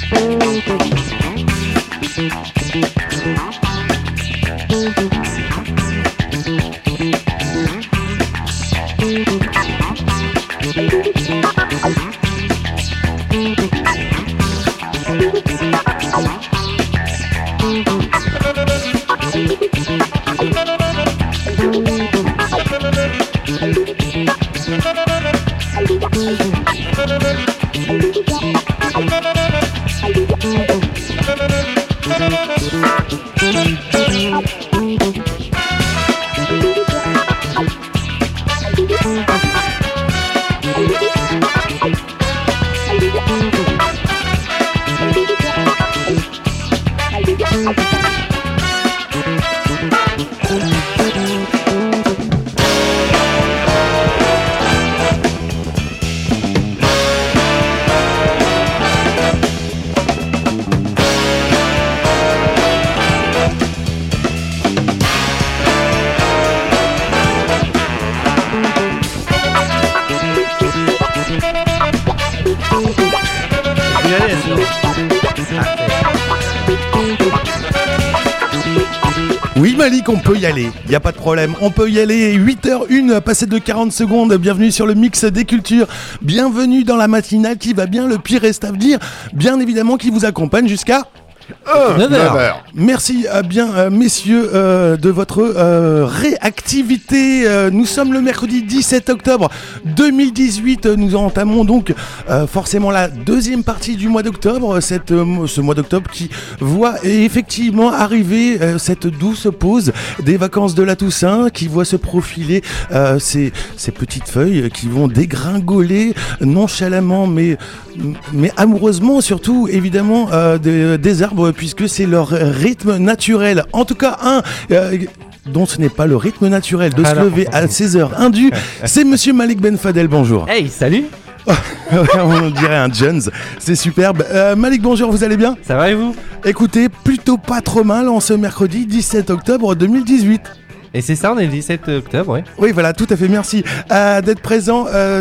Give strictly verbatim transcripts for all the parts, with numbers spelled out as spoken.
Oui Malik, on peut y aller, il n'y a pas de problème, on peut y aller. Huit heures une, passé de quarante secondes, bienvenue sur le Mix des Cultures, bienvenue dans la matinale qui va bien, le pire reste à venir, bien évidemment qui vous accompagne jusqu'à neuf heures. Merci euh, bien euh, messieurs euh, de votre euh, réactivité. Euh, nous sommes le mercredi dix-sept octobre deux mille dix-huit. Nous entamons donc euh, forcément la deuxième partie du mois d'octobre. Cette, euh, ce mois d'octobre qui voit effectivement arriver euh, cette douce pause des vacances de la Toussaint, qui voit se profiler euh, ces, ces petites feuilles qui vont dégringoler nonchalamment mais, mais amoureusement surtout évidemment euh, des, des arbres, puisque c'est leur rythme naturel. En tout cas, un euh, dont ce n'est pas le rythme naturel de Alors. se lever à seize heures indu, c'est monsieur Malik Ben Fadel. Bonjour. Hey, salut. On dirait un Jones, c'est superbe. euh, Malik, bonjour, vous allez bien? Ça va et vous? Écoutez, plutôt pas trop mal en ce mercredi dix-sept octobre deux mille dix-huit. Et c'est ça, on est le dix-sept octobre, oui. Oui, voilà, tout à fait, merci euh, d'être présent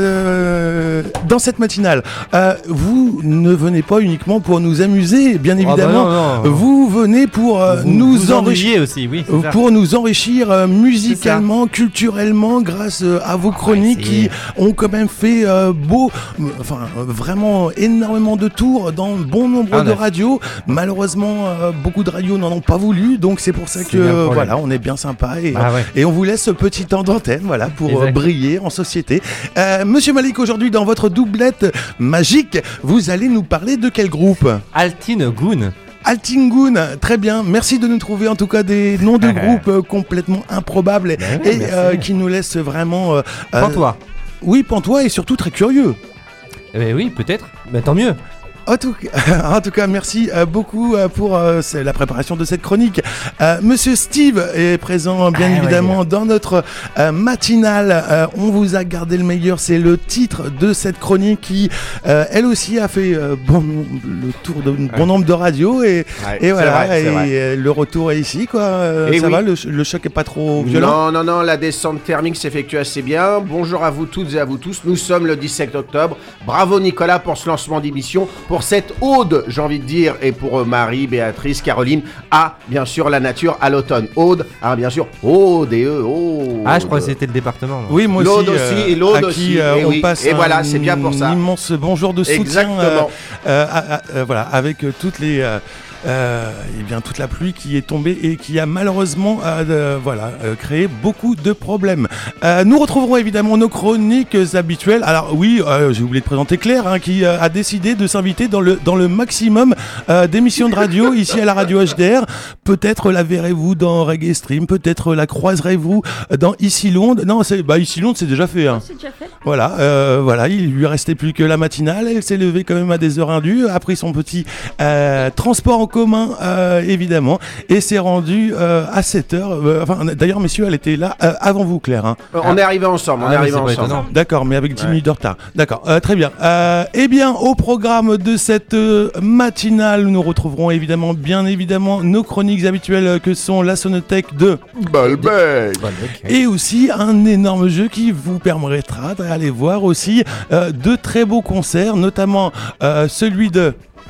euh, dans cette matinale. Euh, vous ne venez pas uniquement pour nous amuser, bien évidemment. Oh bah non, non. Vous venez pour euh, vous, nous vous enrichir aussi, oui. Pour nous enrichir euh, musicalement, culturellement, grâce euh, à vos chroniques ouais, qui ont quand même fait euh, beau, euh, enfin euh, vraiment énormément de tours dans bon nombre ah, de neuf. radios. Malheureusement, euh, beaucoup de radios n'en ont pas voulu, donc c'est pour ça c'est que euh, voilà, on est bien sympa et Ah ouais. Et on vous laisse ce petit temps d'antenne, voilà, pour euh, briller en société. Euh, Monsieur Malik, aujourd'hui, dans votre doublette magique, vous allez nous parler de quel groupe? Altin Goon. Altin Goon, très bien. Merci de nous trouver en tout cas des noms de groupes euh, complètement improbables ben et euh, qui nous laissent vraiment... Euh, Pantois. Euh, oui, Pantois et surtout très curieux. Eh ben oui, peut-être. Mais tant mieux. En tout, en tout cas, merci euh, beaucoup euh, pour euh, la préparation de cette chronique. Euh, Monsieur Steve est présent, bien ah, évidemment, ouais. dans notre euh, matinale. Euh, on vous a gardé le meilleur, c'est le titre de cette chronique qui, euh, elle aussi, a fait euh, bon, le tour de bon ouais. nombre de radios. Et, ouais, et voilà, vrai, et vrai. le retour est ici, quoi. Euh, ça oui. va, le, le choc est pas trop violent? Non, non, non, la descente thermique s'effectue assez bien. Bonjour à vous toutes et à vous tous. Nous sommes le dix-sept octobre. Bravo Nicolas pour ce lancement d'émission. Pour cette ode, j'ai envie de dire, et pour Marie, Béatrice, Caroline, à, bien sûr, la nature à l'automne. Ode, ah, bien sûr, O D E, O. Ah, je crois que c'était le département. Non. Oui, moi aussi. L'Aude aussi, euh, et l'Aude à aussi. Qui, euh, et on oui. passe et voilà, c'est bien pour ça. Un immense bonjour de soutien. Exactement. Euh, euh, à, à, euh, voilà, avec euh, toutes les... Euh, Euh, et bien toute la pluie qui est tombée et qui a malheureusement euh, euh, voilà, euh, créé beaucoup de problèmes. Euh, nous retrouverons évidemment nos chroniques habituelles. Alors oui, euh, j'ai oublié de présenter Claire hein, qui euh, a décidé de s'inviter dans le, dans le maximum euh, d'émissions de radio ici à la radio H D R. Peut-être la verrez-vous dans Reggae Stream, peut-être la croiserez-vous dans Ici Londres. Non, c'est, bah, Ici Londres c'est déjà fait. Hein. C'est déjà fait. Voilà, euh, voilà, il lui restait plus que la matinale. Elle s'est levée quand même à des heures indues, a pris son petit euh, transport en commun euh, évidemment et s'est rendue euh, à sept heures. Euh, enfin, d'ailleurs, messieurs, elle était là euh, avant vous, Claire. Hein. Euh, on ah. est arrivés ensemble. On ah, est arrivés ensemble. D'accord, mais avec dix ouais. minutes de retard. D'accord, euh, très bien. Euh, eh bien, au programme de cette euh, matinale, nous retrouverons évidemment, bien évidemment, nos chroniques habituelles que sont la sonothèque de Balbec et aussi un énorme jeu qui vous permettra d'aller voir aussi euh, de très beaux concerts, notamment euh, celui de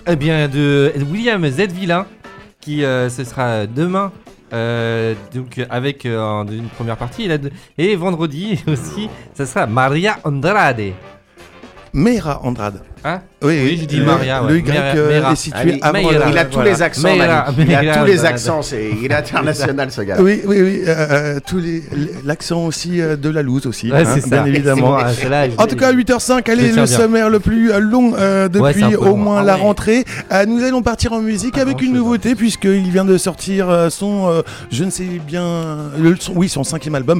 Eh bien, de William Z. Villain, qui euh, ce sera demain. Euh, donc avec euh, une première partie et, la deux, et vendredi aussi ça sera Maria Andrade. Meira Andrade. Hein oui, oui, j'ai dit Maria. Le ouais. Y Meira, euh, Meira. est situé Allez, avant. Meira, la- il a tous voilà. les accents, Meira, Manu. Il a Meira, tous les Andrade. accents, c'est, il est international ce gars. Oui, oui, oui. euh, euh, tous les, l'accent aussi euh, de la loose aussi, Ouais, hein, c'est ça. bien évidemment. C'est bon, celle-là, je- En tout cas, huit heures cinq, allez, Je tiens le bien. sommaire le plus euh, long euh, Ouais, depuis c'est un peu au long. moins Ah la ouais. rentrée. Euh, nous allons partir en musique Pas avec une grand-chose, nouveauté, puisqu'il vient de sortir euh, son, euh, je ne sais bien, le, son, oui, son cinquième album,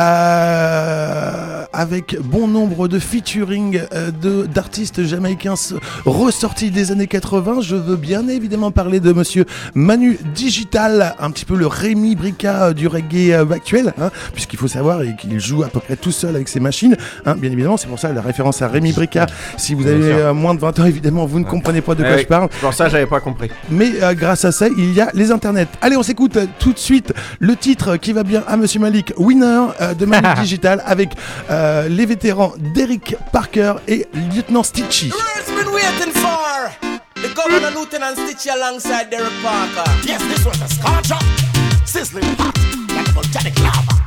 euh, avec bon nombre de featuring euh, de, d'artistes jamaïcains s- ressortis des années quatre-vingts. Je veux bien évidemment parler de monsieur Manu Digital, un petit peu le Rémi Brica euh, du reggae euh, actuel, hein, puisqu'il faut savoir et qu'il joue à peu près tout seul avec ses machines, hein, bien évidemment. C'est pour ça la référence à Rémi Brica. Si vous Bien avez sûr. euh, moins de vingt ans, évidemment, vous ne comprenez pas de quoi Eh oui, je parle. Pour ça, j'avais pas compris. Mais euh, grâce à ça, il y a les internets. Allez, on s'écoute euh, tout de suite le titre qui va bien à Monsieur Malik, Winner euh, de Manu Digital, avec euh, les vétérans Derrick Parker et Lieutenant Stitchy. World's been waiting for the Governor Lieutenant Stitchy alongside Derek Parker. Yes, this was a scorcher, sizzling hot, like volcanic lava.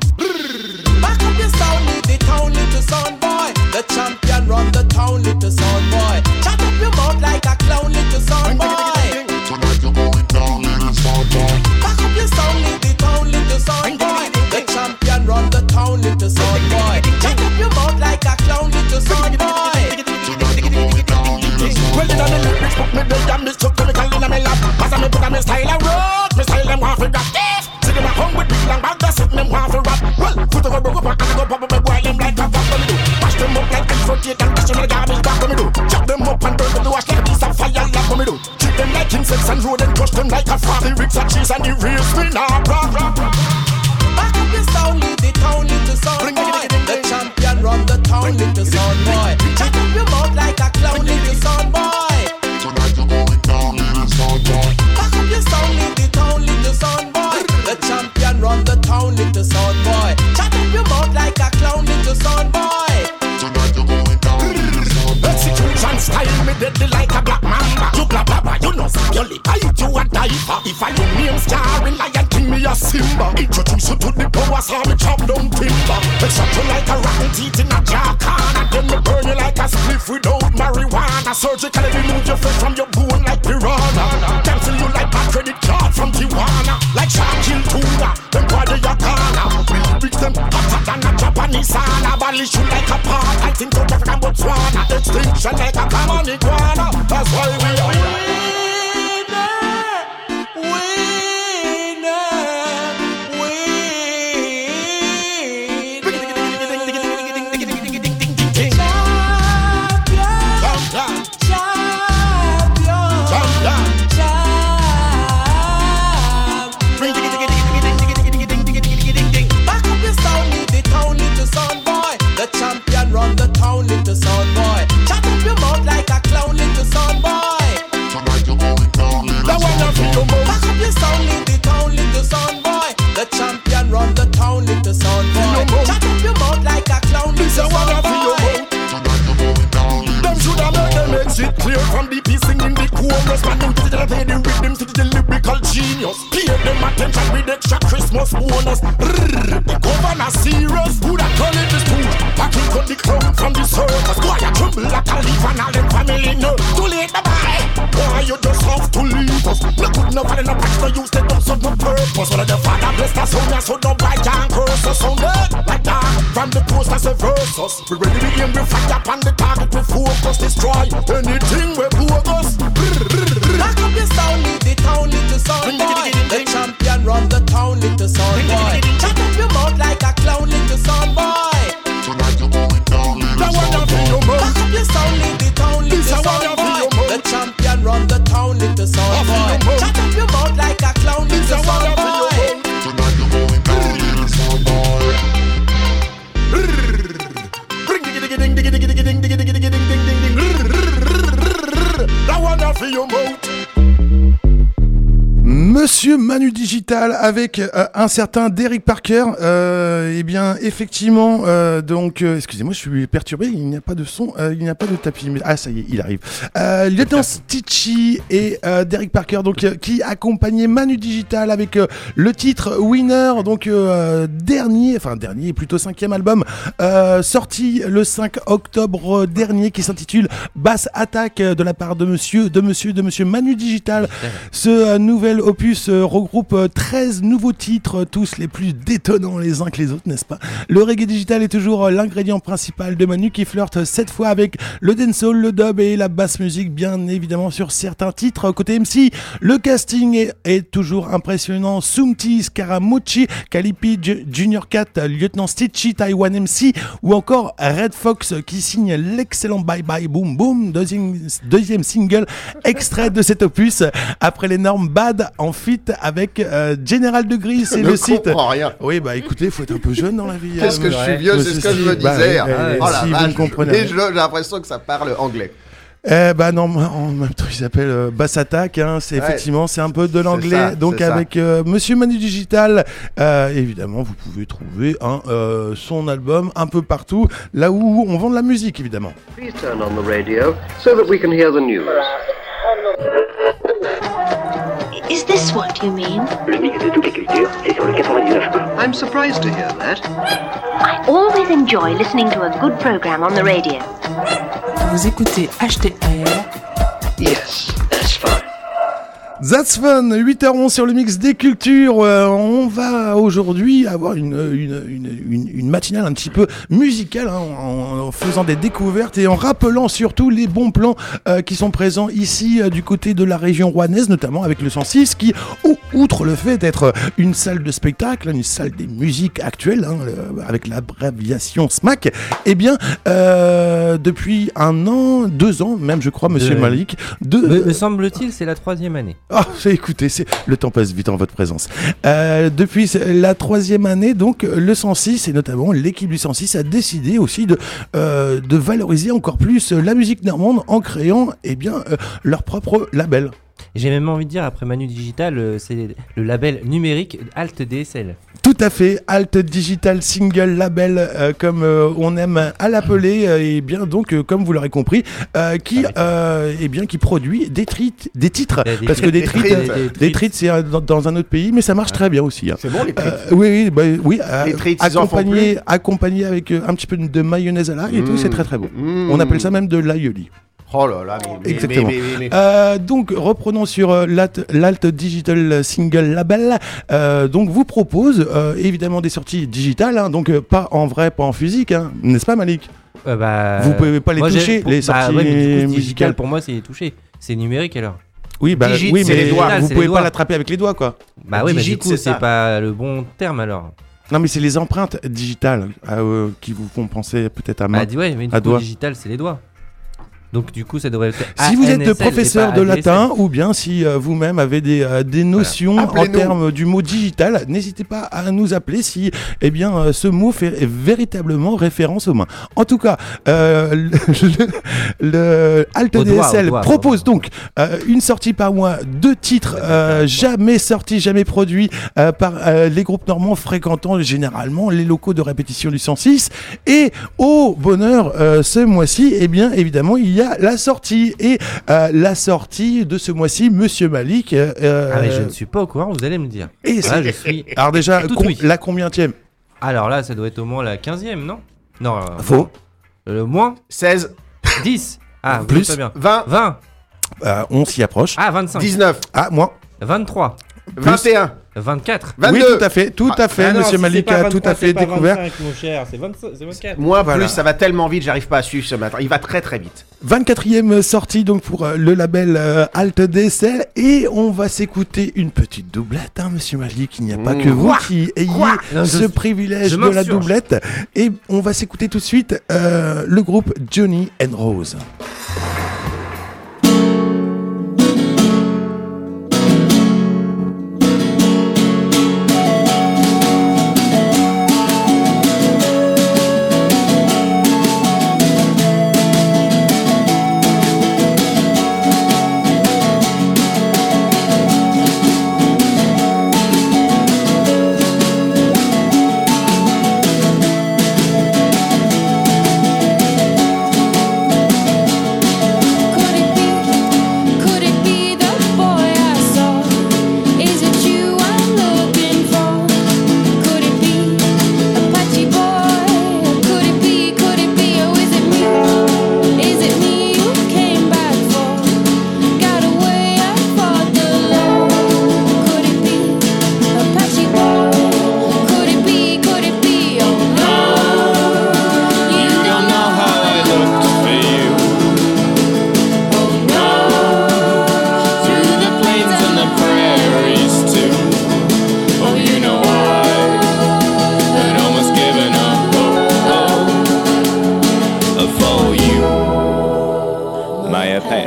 Back up your sound, lead the town, little sound boy. The champion run the town, little sound boy. Chat up your mouth like a clown, little sound boy. Tonight you're going down, little sound boy. Back up your sound, lead the town, little sound boy. The champion run the town, little sound boy. Chat up your mouth like a clown, little sound boy. Tonight you're going down, little sound Well, in the lyrics, put me build and this chuck chemical in my lap. Cause I'm a book and my style I rock. My style them want for rap. See them at home with big long bag, that's it, them want for rap. Well, put over broke up and I go pop up and boil them like a pop. What me do? Wash them up like infiltrate and dash them in the garbage back. What me do? Chop them up and burn them to wash like a piece of fire like what me do? Treat them like insects and road and crush them like a frog. Lyrics are cheese and erase me now, rock, rock, rock. Back up your sound, lead the town, little sound boy. The champion run the town, little sound boy. Chat up your mouth like a clown, little sound boy. Tonight you're going down, little sound boy. Back up your sound, lead the town, little sound boy. The champion run the town, little sound boy. Chat up your mouth like a clown, little sound boy. Tonight you're going down, little sound boy. Execution style me deadly like a black mamba. You blah blah blah, you know say you lick I eat you a diaper. If I your name starring Lion King, me a Simba. Introduce you to the power, so me chop down timber. Extract you like a rotten teeth in a jar can. And then me burn you like a spliff without marijuana. Surgically remove your flesh from your bone like piranha. Cancel you like a credit card from Tijuana. Like shark kill tuna, them body your corner. We lyrics them hotter than a Japanese sauna. Abolish you like a part, I think South Africa and Botswana. Extinction like a common iguana. That's why we are Run the town, little sound boy. Chat up your mouth like a clown, little sound boy. Tonight you're going down, little that one sound of your boy. mouth. Back up your sound, lead the town, little sound boy. The champion run the town, little sound boy. Chat up your mouth like a clown, This a little one sound of your boy. mouth. Tonight you're going down, little Them should have made them exit clear from the piece singing the chorus. Man, you did it, play the rhythm to the lyrical genius. Pay them attention with extra Christmas bonus. Rrrr, the governor serious. Who that call it the spoon? Back in cut the clown from the circus. Why you tremble like a leaf and all them family know? Too late, bye-bye. Why you just have to leave us? No good, no valid, no patch, no use, they don't serve no purpose. Well, the father bless the son, and so nobody can curse us. So dead like that, from the posters and versus. We ready to aim, we fire upon the target, we focus, destroy anything we bogus. Back up your sound, lead the town, little sound boy. The champion run the town, little sound boy. Chat up your mouth like a clown, little sound boy. Tonight you're going down, little That one sound of your boy. mouth. Back up your sound, lead the town, little This a one sound of boy. your mouth. The champion run the town, little sound Of boy. your mouth. Chat up your mouth like a clown, This a little one sound of your boy. mouth. Tonight you're going down, little sound boy. Bring diggy diggy ding diggy diggy diggy ding diggy diggy diggy ding ding ding ding. That one of your mouth. Monsieur Manu Digital avec euh, un certain Derek Parker. Euh, eh bien, effectivement, euh, donc, euh, excusez-moi, je suis perturbé. Il n'y a pas de son, euh, il n'y a pas de tapis. Mais, ah, ça y est, il arrive. Euh, Lieutenant Stitchy et euh, Derek Parker, donc, euh, qui accompagnaient Manu Digital avec euh, le titre Winner, donc euh, dernier, enfin dernier, plutôt cinquième album, euh, sorti le cinq octobre dernier, qui s'intitule Bass Attack de la part de Monsieur, de Monsieur, de Monsieur Manu Digital. Ce euh, nouvel opus euh, regroupe euh, treize nouveaux titres, tous les plus détonnants les uns que les autres, n'est-ce pas? Le reggae digital est toujours euh, l'ingrédient principal de Manu, qui flirte cette fois avec le dancehall, le dub et la basse musique, bien évidemment sur certains titres. Côté M C, le casting est, est toujours impressionnant. Sumti, Scaramucci, Calipi, J- Junior Cat, Lieutenant Stitchy, Taiwan M C ou encore Red Fox qui signe l'excellent Bye Bye Boom Boom, deuxième, deuxième single extrait de cet opus après l'énorme Bad en feat avec euh, General Degree, c'est ne le site. comprends rien. Oui, bah écoutez, faut être un peu jeune dans la vie. Qu'est-ce hein, que mais- je suis vieux, c'est ce que je me Bah, disais. ouais, ouais, Oh la si vous vache, me comprenez. et je- j'ai l'impression que ça parle anglais. Eh bah non, en même temps, il s'appelle euh, Bass Attack, hein, c'est Ouais. effectivement, c'est un peu de l'anglais, C'est ça, donc c'est ça. avec euh, Monsieur Manu Digital, euh, évidemment, vous pouvez trouver hein, euh, son album un peu partout, là où on vend de la musique, évidemment. Please turn on the radio so that we can hear the news. Is this what you mean? Le mix de toutes les cultures, c'est sur le quatre-vingt-dix-neuf. I'm surprised to hear that. I always enjoy listening to a good program on the radio. Vous écoutez H T R. Yes, that's fun. That's fun, huit heures onze sur le mix des cultures. Euh, on va aujourd'hui avoir une, une, une, une, une matinale un petit peu musicale, hein, en, en faisant des découvertes et en rappelant surtout les bons plans euh, qui sont présents ici euh, du côté de la région rouennaise, notamment avec le cent six qui, ou, outre le fait d'être une salle de spectacle, une salle des musiques actuelles, hein, le, avec l'abréviation S M A C, eh bien, euh, depuis un an, deux ans même, je crois, Monsieur De- Malik, de, Me, me semble-t-il, c'est la troisième année. ah, c'est- écoutez, c'est... le temps passe vite en votre présence. Euh, depuis la troisième année, donc, le cent six, et notamment l'équipe du cent six, a décidé aussi de, euh, de valoriser encore plus la musique normande en créant eh bien, euh, leur propre label. J'ai même envie de dire, après Manu Digital, euh, c'est le label numérique Alt D S L. Tout à fait, Alt Digital Single Label, euh, comme euh, on aime à l'appeler, euh, et bien donc, euh, comme vous l'aurez compris, euh, qui, euh, eh bien, qui produit des, trites, des titres, Des- des parce que des trites, trites, des- euh, des des trites, c'est euh, dans, dans un autre pays, mais ça marche très bien aussi. Hein. C'est bon les trites. Euh, oui, oui, bah, oui euh, Les trites, ils en font accompagné, accompagné avec euh, un petit peu de mayonnaise à l'ail et tout, Mmh. c'est très très bon. Mmh. On appelle ça même de l'aïoli. Oh là là, mais, mais, Exactement. mais, mais, mais, mais. Euh, donc reprenons sur euh, l'Alt, l'Alt Digital Single Label. Euh, donc vous propose euh, évidemment des sorties digitales, hein, donc euh, pas en vrai, pas en physique, hein, n'est-ce pas Malik? Euh, bah, Vous pouvez pas les moi, j'ai- toucher, pour- les bah, sorties ouais, mais du coup, musicales. digital, pour moi, c'est touché. C'est numérique alors. Oui, bah Digit, oui, c'est mais les doigts, vous c'est pouvez les pas doigts. l'attraper avec les doigts, quoi. Bah oui, mais Digit, du coup, c'est c'est ça. pas le bon terme alors. Non, mais c'est les empreintes digitales euh, qui vous font penser peut-être à main. Bah, dis- ouais, mais du à coup, doigt. digital, c'est les doigts. Donc, du coup, ça devrait être. Si vous êtes A N S L professeur et de pas A D S L. latin ou bien si euh, vous-même avez des, euh, des notions en Appelez-nous. termes du mot digital, n'hésitez pas à nous appeler si eh bien, euh, ce mot fait véritablement référence aux mains. En tout cas, euh, le, le Alt Au doigt, D S L au doigt, propose donc euh, une sortie par mois, deux titres euh, jamais sortis, jamais produits euh, par euh, les groupes normands fréquentant généralement les locaux de répétition du cent six. Et au bonheur, euh, ce mois-ci, eh bien évidemment, il y a la sortie. Et euh, la sortie de ce mois-ci, Monsieur Malik. euh, Ah, mais je ne suis pas au courant, vous allez me le dire. et Là, c'est- je suis. Alors déjà, Tout com- oui. la combientième? Alors là, ça doit être au moins la quinzième, non? Non. euh, Faux. Le moins seize, dix. Ah, vous Plus. êtes pas bien. vingt, vingt. Euh, on s'y approche. Ah, vingt-cinq. dix-neuf, Ah, moi. vingt-trois. vingt et un, vingt-quatre. Oui, vingt-deux. tout à fait, tout à fait. Ah non, Monsieur si Malik c'est pas a vingt-trois, tout à fait c'est pas découvert. vingt-cinq, mon cher, c'est vingt-cinq, c'est vingt-quatre. Moins Voilà. plus, ça va tellement vite, j'arrive pas à suivre ce matin. Il va très très vite. vingt-quatrième sortie donc pour euh, le label euh, Alt D S L et on va s'écouter une petite doublette, hein, Monsieur Malik. Il n'y a pas Mmh. que vous Quoi qui ayez Quoi Non, je- ce privilège je de la m'insurge. doublette. Et on va s'écouter tout de suite euh, le groupe Johnny and Rose.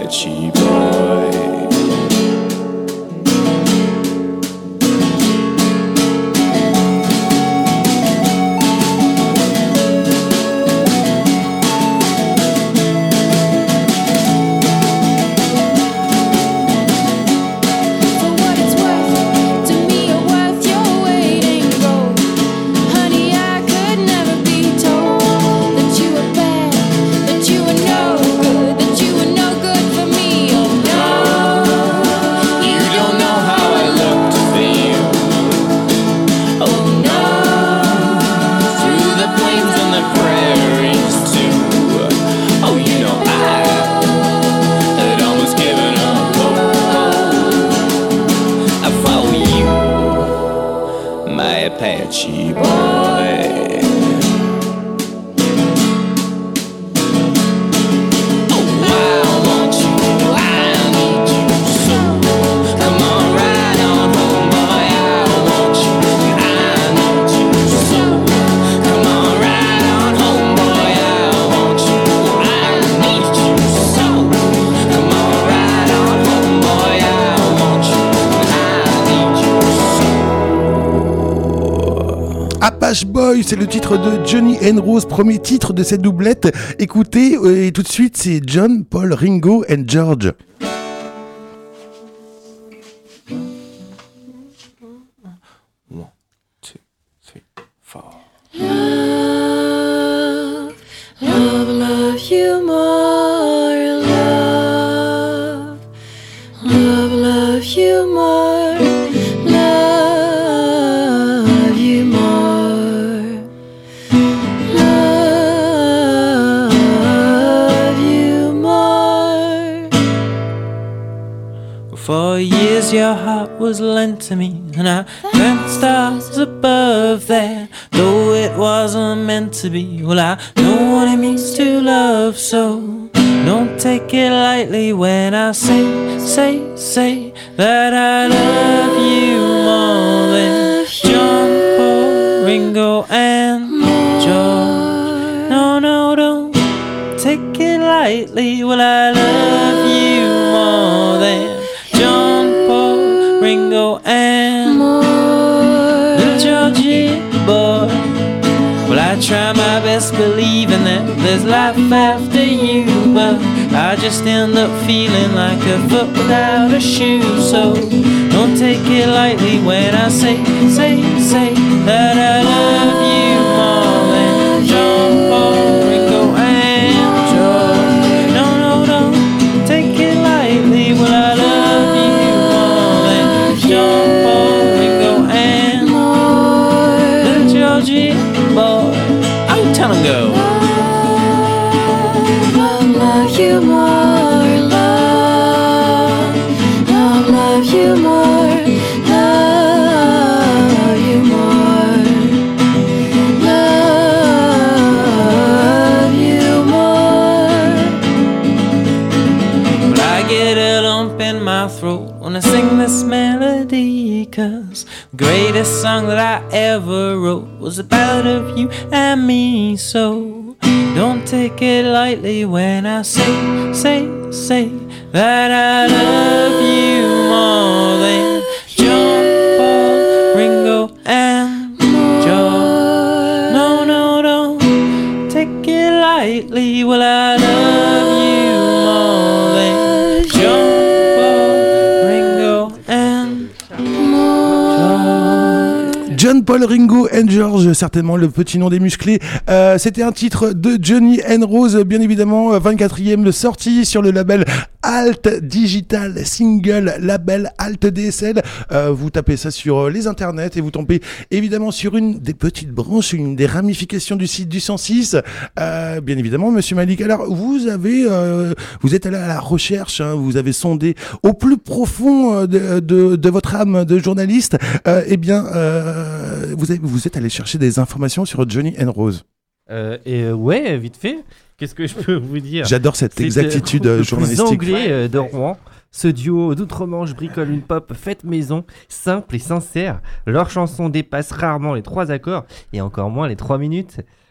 Apache boy. Apache boy. Apache Boy, c'est le titre de Johnny and Rose, premier titre de cette doublette. Écoutez, euh, et tout de suite, c'est John, Paul, Ringo and George. One, two, three, four. Love, love, love you more. Love, love, love you more. Love you more. Love you more. For years your heart was lent to me, and I dreamt stars above that. Though it wasn't meant to be, well I know what it means to love, so don't take it lightly when I say, say, say that I love you more than John, Paul, Ringo and George. No, no, don't take it lightly, well I love you more than John, Paul, Ringo and little Georgie boy. Well, I try my best believing that there's life after you, but I just end up feeling like a foot without a shoe. So don't take it lightly when I say, say, say that I love you more than John, Paul, Ringo and George. No, no, don't take it lightly, well I love you more than John, Paul, Ringo and little Georgie boy. Oh, tell him go. Love, love you more. Love, love, love you more. Love you more. Love you more. But I get a lump in my throat when I sing this melody, 'cause the greatest song that I ever wrote was about of you and me. So don't take it lightly when I say, say, say that I love you more than John, Paul, Ringo and George. No, no, don't take it lightly, well I love you more than John, Paul, Ringo and John, Paul, Ringo and George, certainement le petit nom des musclés. Euh, c'était un titre de Johnny and Rose, bien évidemment, vingt-quatrième sortie sur le label Alt Digital Single, label Alt D S L. Euh, vous tapez ça sur les internets et vous tombez évidemment sur une des petites branches, une des ramifications du site du cent six. Euh, bien évidemment, Monsieur Malik. Alors, vous avez, euh, vous êtes allé à la recherche, hein, vous avez sondé au plus profond de, de, de votre âme de journaliste. Euh, eh bien, euh, vous, avez, vous êtes allé chercher des informations sur Johnny and Rose. Euh, et euh, ouais, vite fait. Qu'est-ce que je peux vous dire? J'adore cette C'est exactitude le journalistique. Plus anglais euh, de Rouen. Ce duo d'outre-Manche bricole une pop faite maison, simple et sincère. Leurs chansons dépassent rarement les trois accords et encore moins les trois minutes.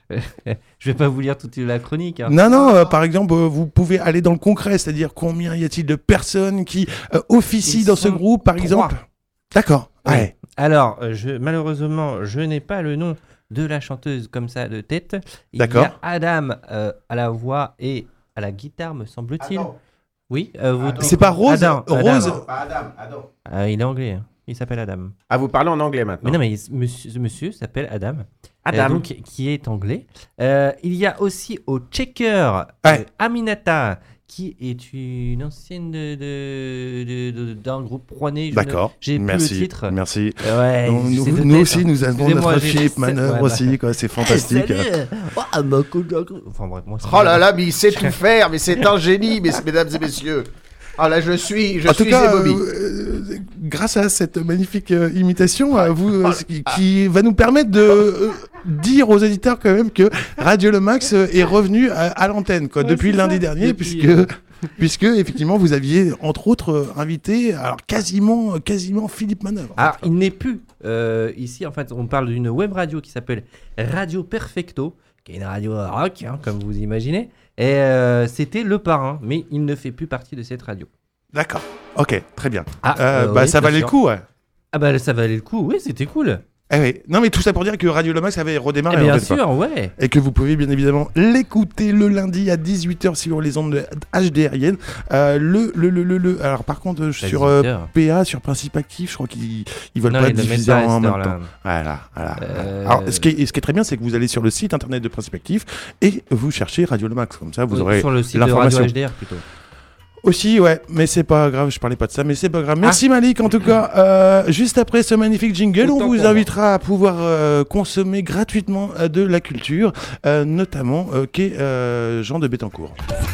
je vais pas vous lire toute la chronique. Hein. Non, non, euh, par exemple, euh, vous pouvez aller dans le concret, c'est-à-dire combien y a-t-il de personnes qui euh, officient Ils dans ce sont groupe, par trois. exemple? D'accord. Ouais. Ouais. Alors, euh, je, malheureusement, je n'ai pas le nom de la chanteuse comme ça de tête. Il D'accord. y a Adam euh, à la voix et à la guitare, me semble-t-il. Adam. Oui. Euh, vous... C'est pas Rose Adam. Rose Adam. Non, pas Adam, Adam. Ah, il est anglais. Hein. Il s'appelle Adam. Ah, vous parlez en anglais maintenant. Mais non, mais il- monsieur, ce monsieur s'appelle Adam. Adam. Euh, donc, qui est anglais. Euh, il y a aussi au checker Ouais. euh, Aminata, qui est une ancienne de, de, de- de- d'un groupe rouennais. Je D'accord. ne- J'ai plus Merci. le titre. Merci. Ouais, nous, c'est nous, de nous tête, aussi, hein. nous avons Excusez-moi, notre j'ai chip des- manœuvre ouais, bah. aussi, quoi. C'est fantastique. Salut. Oh, Michael Jackson. Enfin bref, moi, c'est Oh là là, mais il sait tout faire, mais c'est un génie, mes- mesdames et messieurs. Ah là, je suis, je En suis tout cas, ébaubi. euh, euh, grâce à cette magnifique euh, imitation, euh, vous, Oh euh, qui, qui va nous permettre de euh, dire aux auditeurs quand même que Radio Le Max euh, est revenu à, à l'antenne quoi, Ouais, depuis c'est lundi ça. dernier, Depuis, puisque euh, puisque effectivement vous aviez entre autres euh, invité, alors quasiment quasiment Philippe Manœuvre. Alors, il n'est plus euh, ici. En fait, on parle d'une web radio qui s'appelle Radio Perfecto, qui est une radio rock, hein, comme vous imaginez. Et euh, c'était le parrain, mais il ne fait plus partie de cette radio. D'accord. Ok, très bien. Ah, Euh, euh, bah oui, ça bien valait sûr. le coup, ouais. Ah bah ça valait le coup, oui, c'était cool. Eh oui. Non mais tout ça pour dire que Radio Le Max avait redémarré. Eh bien en fait, sûr, quoi. ouais. Et que vous pouvez bien évidemment l'écouter le lundi à dix-huit heures sur les ondes de H D R I N. Euh, le, le, le, le, le, alors par contre, sur euh, dix-huit heures. P A, sur Principe Actif, je crois qu'ils ils veulent Non, pas ils le mettent diffuser pas à en cette même heure-là. temps. Voilà, voilà. Euh, Alors, ce qui, est, ce qui est très bien, c'est que vous allez sur le site internet de Principe Actif et vous cherchez Radio Le Max. Comme ça, vous Oui, aurez sur le site de l'information. Radio H D R plutôt. Aussi, ouais, mais c'est pas grave, je parlais pas de ça, mais c'est pas grave. Merci Malik, en tout cas. Euh, juste après ce magnifique jingle, Autant on vous pour invitera à pouvoir euh, consommer gratuitement euh, de la culture, euh, notamment euh, qu'est euh, Jean de Bettencourt.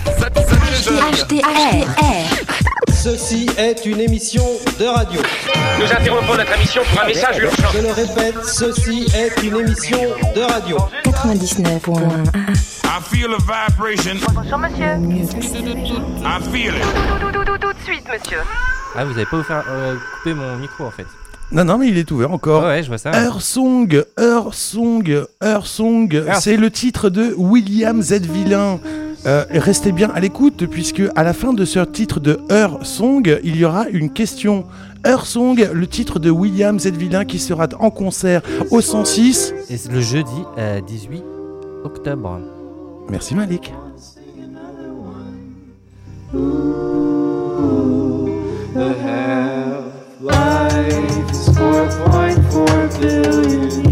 H D R. Ceci est une émission de radio. Nous interrompons notre émission pour un message urgent. Je le répète, ceci est une émission de radio. quatre-vingt-dix-neuf point un. I feel a vibration. Bonjour monsieur. I feel it. Tout, tout, tout, tout, tout de suite monsieur. Ah, vous avez pas offert, euh, coupé mon micro en fait. Non, non, mais il est ouvert encore. Ouais, ouais, je vois ça. Earth Song, Earth Song, Earth Song, Earth. c'est le titre de William Z. Villain. Euh, restez bien à l'écoute, puisque à la fin de ce titre de Earth Song, il y aura une question. Earth Song, le titre de William Z. Villain qui sera en concert au cent six. Et c'est le jeudi euh, dix-huit octobre. Merci Malik. The half-life is four point four billion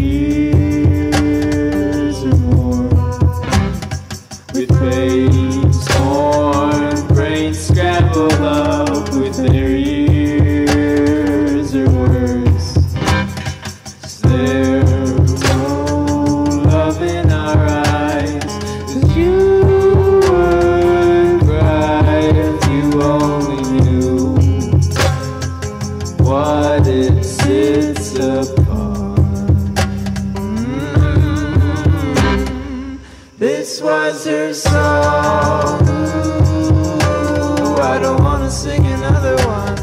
years or more. With babes born, brains scrambled up with their ears or worse. Is there no love in our eyes? 'Cause you would cry if you only knew what it sits upon. Mm-hmm. This was her song. Ooh, I don't wanna sing another one.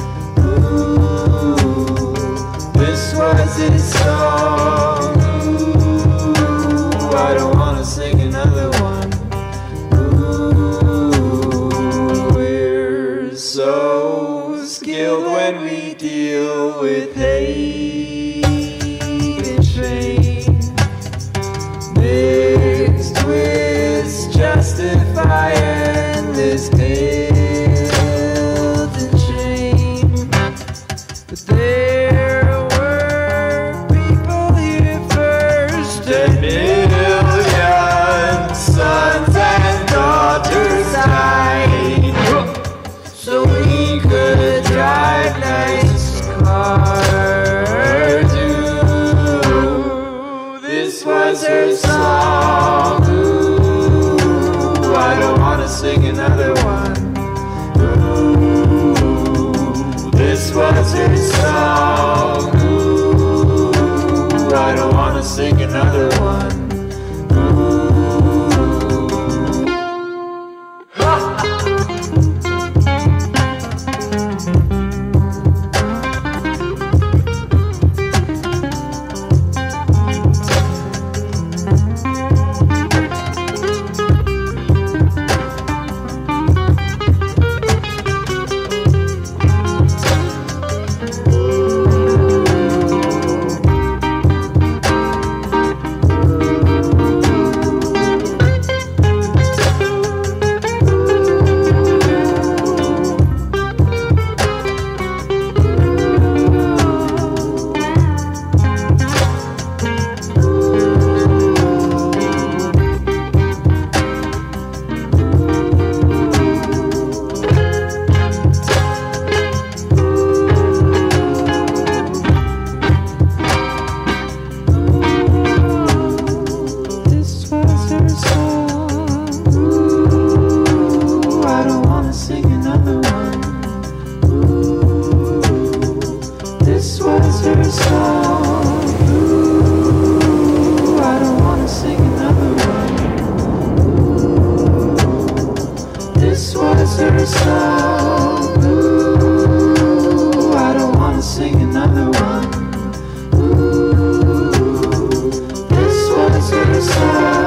Ooh, this was his song. Ooh, I don't wanna sing another one. Ooh, we're so skilled when we deal with hate and shame, mixed with justifying this guilt and shame. But there were people here first, a million sons and daughters died, so we could drive nice cars. Ooh, this was her song. Ooh, I don't wanna sing another one. Ooh, this was her song. Ooh, I don't wanna sing another one. Ooh. was her song. Ooh, I don't wanna sing another one. This was her song. Ooh, I don't wanna sing another one. Ooh, this was her song.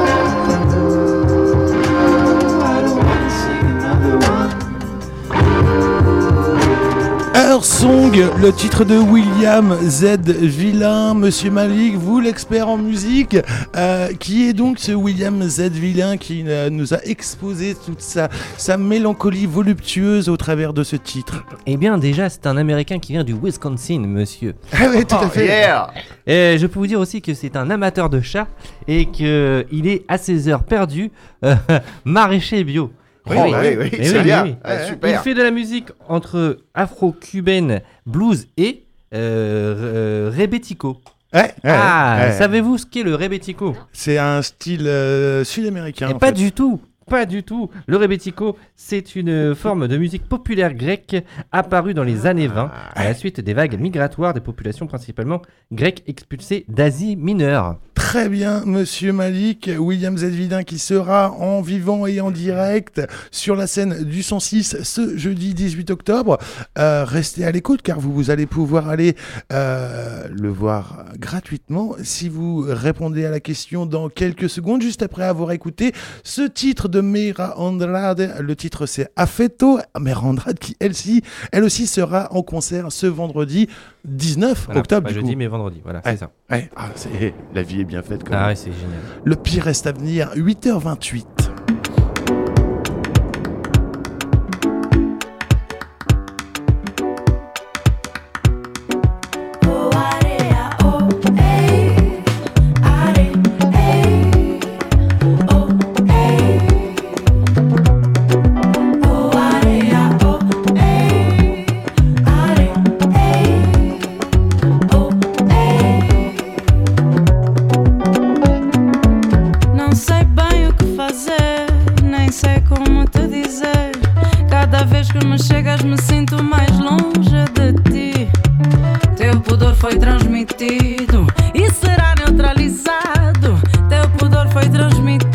Her Song, le titre de William Z Villain. Monsieur Malik, vous l'expert en musique, euh, qui est donc ce William Z Villain qui euh, nous a exposé toute sa, sa mélancolie voluptueuse au travers de ce titre? Eh bien déjà c'est un Américain qui vient du Wisconsin, monsieur. Ah oui, tout à fait. Oh, yeah. Et je peux vous dire aussi que c'est un amateur de chats et qu'il est à ses heures perdues euh, maraîcher bio. Oui, oui, oui, oui, c'est oui, bien. oui. Ah, super. Il fait de la musique entre afro-cubaine, blues et euh, euh, rebetiko. Ouais, ouais, ah, ouais. savez-vous ce qu'est le rebetiko? C'est un style euh, sud-américain. Et en pas fait. du tout. Pas du tout. Le rebetiko, c'est une forme de musique populaire grecque apparue dans les années vingt à la suite des vagues migratoires des populations principalement grecques expulsées d'Asie mineure. Très bien, monsieur Malik. William Z Villain qui sera en vivant et en direct sur la scène du cent six ce jeudi dix-huit octobre. Euh, restez à l'écoute car vous, vous allez pouvoir aller euh, le voir gratuitement si vous répondez à la question dans quelques secondes, juste après avoir écouté ce titre de Meira Andrade. Le titre c'est Affetto. Meira Andrade qui elle aussi, elle aussi sera en concert ce vendredi dix-neuf Voilà, octobre. pas du jeudi coup. mais vendredi, voilà, Ouais, c'est ça. Ouais, ah, c'est... La vie est bien faite quand Ah même. ouais, c'est génial. Le pire reste à venir, huit heures vingt-huit. Não sei bem o que fazer, nem sei como te dizer. Cada vez que me chegas me sinto mais longe de ti. Teu pudor foi transmitido e será neutralizado. Teu pudor foi transmitido.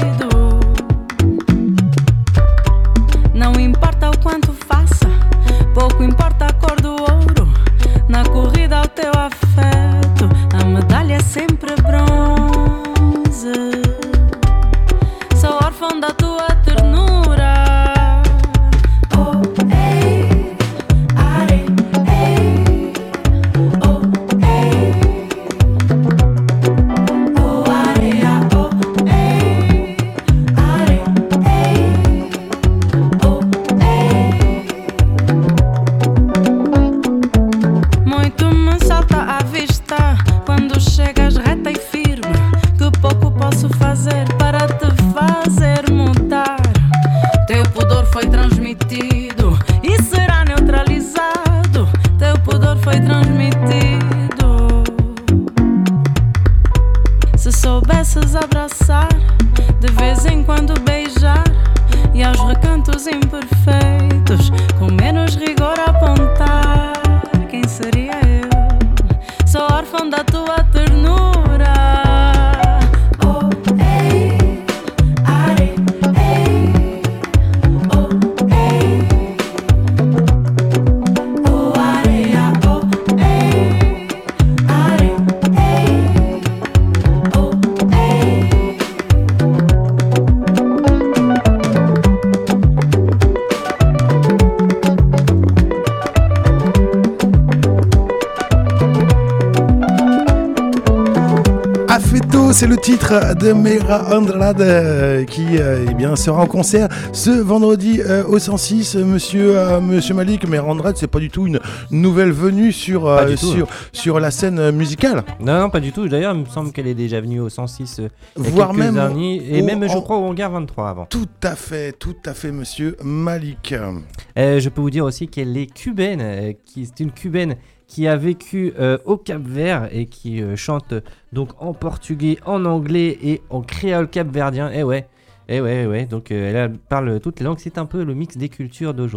Não importa o quanto faça, pouco importa a cor do ouro. Na corrida ao teu afeto, a medalha é sempre bronze. Sou órfão da tua ternura. Oh, ei, are, ei. Oh, ei. Oh, are, oh, ei. Are, ei. Oh, ei. Muito me salta à vista quando chegas reta e firme. Que pouco posso fazer para te fazer mudar. Teu pudor foi transmitido e será neutralizado. Teu pudor foi transmitido. Se soubesses abraçar, de vez em quando beijar, e aos recantos imperfeitos, com menos rigor apontar, quem seria eu? Sou órfão da tua ternura. Oh, ei, are, ei. Oh, ei. Oh, are, oh, ei. Are, ei. Oh, ei. Affetto, c'est le titre de Meira Andrade euh, qui euh, eh bien, sera en concert ce vendredi euh, au cent six. Monsieur, euh, Monsieur Malik, Meira Andrade, c'est pas du tout une nouvelle venue sur, euh, Pas du tout, sur, sur la scène euh, musicale. Non, non, pas du tout. D'ailleurs, il me semble qu'elle est déjà venue au cent six euh, il y a Voire quelques même années, et au- même, je en- crois, au Hangar vingt-trois avant. Tout à fait, tout à fait, Monsieur Malik. Euh, je peux vous dire aussi qu'elle est cubaine, euh, qui c'est une cubaine qui a vécu euh, au Cap-Vert et qui euh, chante donc en portugais, en anglais et en créole capverdien. Et ouais, et ouais, ouais. Donc euh, elle parle toutes les langues. C'est un peu le mix des cultures d'aujourd'hui.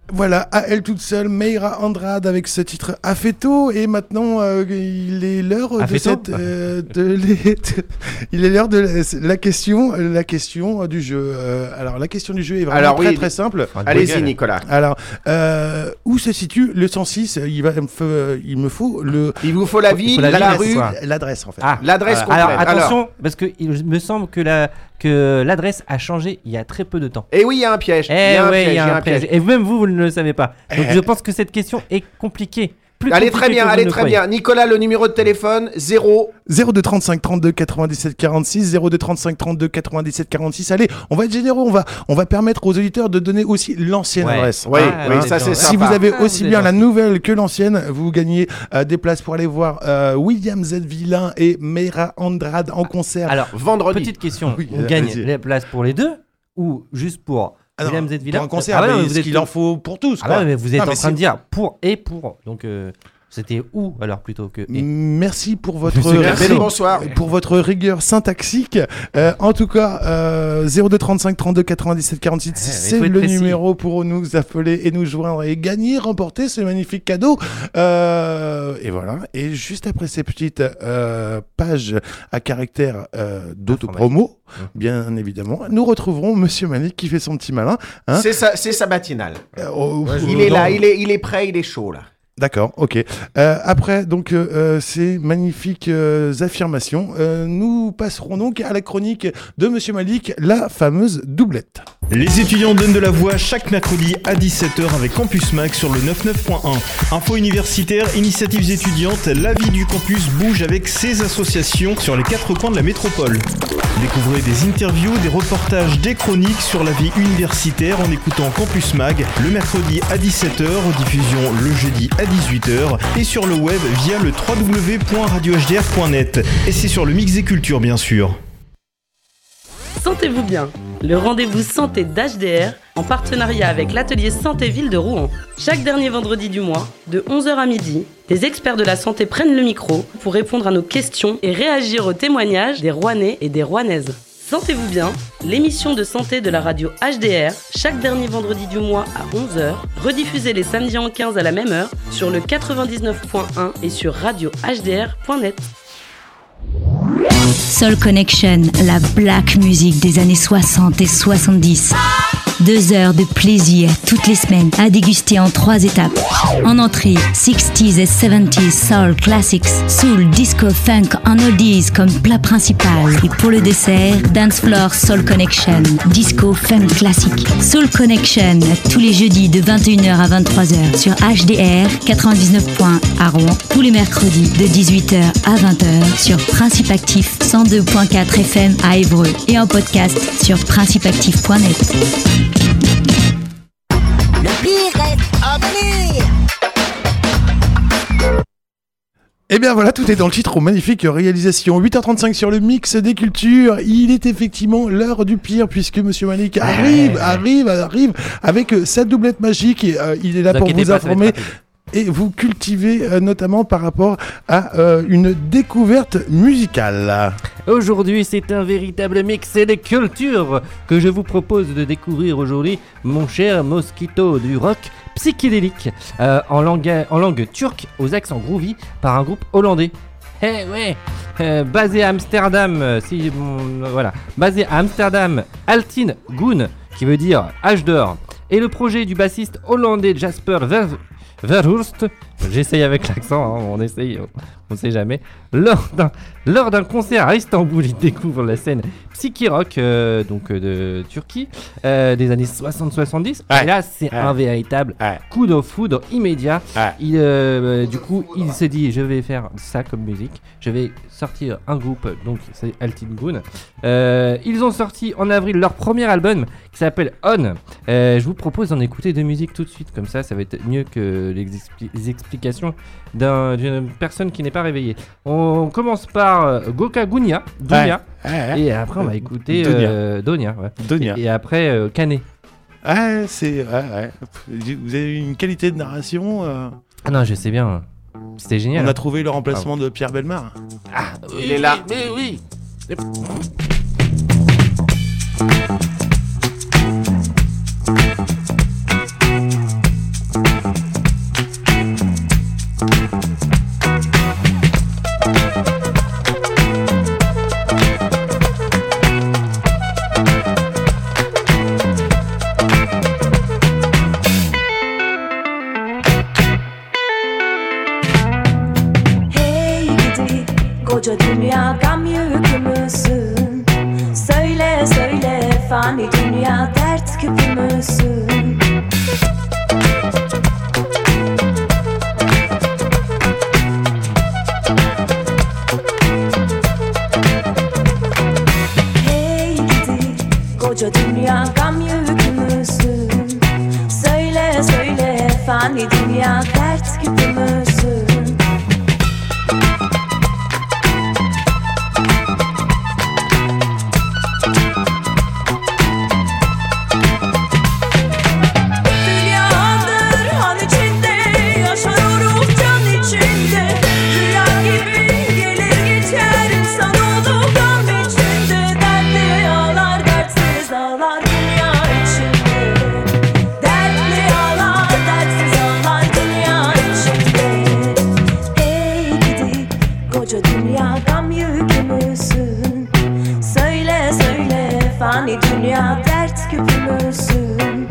Voilà, à elle toute seule, Mayra Andrade avec ce titre Affetto. Et maintenant, euh, il est l'heure de Affetto cette, euh, de les- de- il est l'heure de la, la question, la question du jeu. Euh, alors, la question du jeu est vraiment Alors, très oui, très simple. Allez-y, Nicolas. Alors, euh, où se situe le cent six? Il va, me faut- il me faut le. Il vous faut la ville, la, la rue, rue, l'adresse en fait. Ah, l'adresse voilà. complète. Alors attention, Alors. parce que il me semble que la que l'adresse a changé il y a très peu de temps. Et oui, il y a un piège. Eh Il y a un ouais, piège, il y a un piège. Et même vous, vous ne le savez pas. Donc Eh. je pense que cette question est compliquée. Plus Allez compliquée très bien, que vous allez ne très croyez. bien. Nicolas, le numéro de téléphone zéro zéro deux trente-cinq trente-deux quatre-vingt-dix-sept quarante-six, zéro deux trente-cinq trente-deux quatre-vingt-dix-sept quarante-six. Allez, on va être généreux, on va, on va permettre aux auditeurs de donner aussi l'ancienne Ouais. adresse. Oui, Ah, oui, ouais, ça c'est Si sympa. vous avez Ah, aussi vous bien êtes la gentil. nouvelle que l'ancienne, vous gagnez euh, des places pour aller voir euh, William Z. Villain et Mayra Andrade en concert. Alors, vendredi. petite question. Oui, on euh, gagne vas-y. les places pour les deux ou juste pour Ah non, William Z. Villain pour un concert, Ah ouais, mais non, mais vous ce êtes qu'il en faut pour tous. Ah quoi. ouais, mais vous êtes Non, en mais train si- de dire pour et pour. Donc euh, c'était où alors plutôt que et. Merci pour votre Monsieur Merci, Hello. bonsoir. pour votre rigueur syntaxique. Euh, en tout cas, euh, zéro deux trente-cinq trente-deux quatre-vingt-dix-sept quarante-six, mais c'est faut être le précis. numéro pour nous appeler et nous joindre et gagner, remporter ce magnifique cadeau. Euh, et voilà. Et juste après ces petites euh, pages à caractère euh, d'autopromo, bien évidemment, nous retrouverons Monsieur Malik qui fait son petit malin. Hein. C'est sa, c'est sa matinale. Euh, oh, Il oh, est non. là, il est, il est prêt, il est chaud là. D'accord, ok. Euh, après donc euh, euh, ces magnifiques euh, affirmations, euh, nous passerons donc à la chronique de Monsieur Malik, la fameuse doublette. Les étudiants donnent de la voix chaque mercredi à dix-sept heures avec Campus Mag sur le quatre-vingt-neuf point un. Info universitaire, initiatives étudiantes, la vie du campus bouge avec ses associations sur les quatre coins de la métropole. Découvrez des interviews, des reportages, des chroniques sur la vie universitaire en écoutant Campus Mag le mercredi à dix-sept heures, diffusion le jeudi à dix-huit heures et sur le web via le w w w point radio h d r point net. Et c'est sur le Mix des Cultures bien sûr. Sentez-vous bien, le rendez-vous santé d'H D R en partenariat avec l'atelier Santé Ville de Rouen. Chaque dernier vendredi du mois, de onze heures à midi, des experts de la santé prennent le micro pour répondre à nos questions et réagir aux témoignages des Rouennais et des Rouennaises. Sentez-vous bien, l'émission de santé de la radio H D R, chaque dernier vendredi du mois à onze heures, rediffusée les samedis en quinze à la même heure sur le quatre-vingt-dix-neuf point un et sur radio h d r point net. Soul Connection, la black music des années soixante et soixante-dix. Deux heures de plaisir toutes les semaines à déguster en trois étapes. En entrée, sixties et seventies soul classics, soul, disco, funk en oldies comme plat principal. Et pour le dessert, dance floor Soul Connection, disco, funk classique. Soul Connection, tous les jeudis de vingt et une heures à vingt-trois heures sur H D R quatre-vingt-dix-neuf point un à Rouen. Tous les mercredis de dix-huit heures à vingt heures sur Principe Actif cent deux point quatre F M à Évreux et en podcast sur principe actif point net. Le pire reste à venir. Eh bien voilà, tout est dans le titre aux magnifiques réalisations. huit heures trente-cinq sur le mix des cultures. Il est effectivement l'heure du pire puisque Monsieur Malik arrive, arrive, arrive avec euh, sa doublette magique. Et, euh, il est là Vous pour inquiétez vous pas, ça va être informer. rapide. Et vous cultivez euh, notamment par rapport à euh, une découverte musicale. Aujourd'hui, c'est un véritable mix de culture que je vous propose de découvrir aujourd'hui, mon cher Mosquito, du rock psychédélique euh, en, langue, en langue turque aux accents groovy par un groupe hollandais. Eh ouais, euh, basé à Amsterdam, euh, si bon, euh, voilà, basé à Amsterdam, Altin Goon, qui veut dire H d'or, et le projet du bassiste hollandais Jasper Ver Verhulst, j'essaye avec l'accent, hein, on essaye, on, on sait jamais. Lors d'un, lors d'un concert à Istanbul, il découvre la scène psyché rock euh, donc euh, de Turquie euh, des années soixante soixante-dix. Ouais. Et là, c'est Ouais. un véritable Ouais. coup de foudre immédiat. Ouais. Il, euh, du coup, il se dit, je vais faire ça comme musique. Je vais sortir un groupe, donc c'est Altin Goon. Euh, ils ont sorti en avril leur premier album qui s'appelle On. Euh, je vous propose d'en écouter deux musiques tout de suite, comme ça, ça va être mieux que les, expli- les explications d'un, d'une personne qui n'est pas réveillée. On commence par euh, Goka Gunia, Dunia, Ouais, ouais, ouais. et après on va écouter Donia. euh, Donia, ouais. Donia. Et, et après euh, Canet. Ouais, c'est. Ouais, ouais. Vous avez une qualité de narration. euh, Ah non, je sais bien. C'était génial. On a hein. trouvé le remplacement de Pierre Bellemare. Ah, Il est là. Mais oui. Koca dünya gam yükümüzsün. Söyle söyle fani dünya dert küpümüzsün. Hey gidi koca dünya gam yükümüzsün. Söyle söyle fani dünya dert küpümüzsün. Dünya dert küpümüzsün.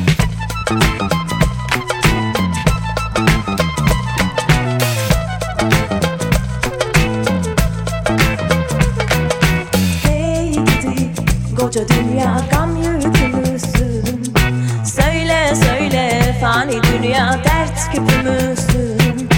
Hey gidi koca dünya gam yükümüzsün. Söyle söyle fani dünya dert küpümüzsün.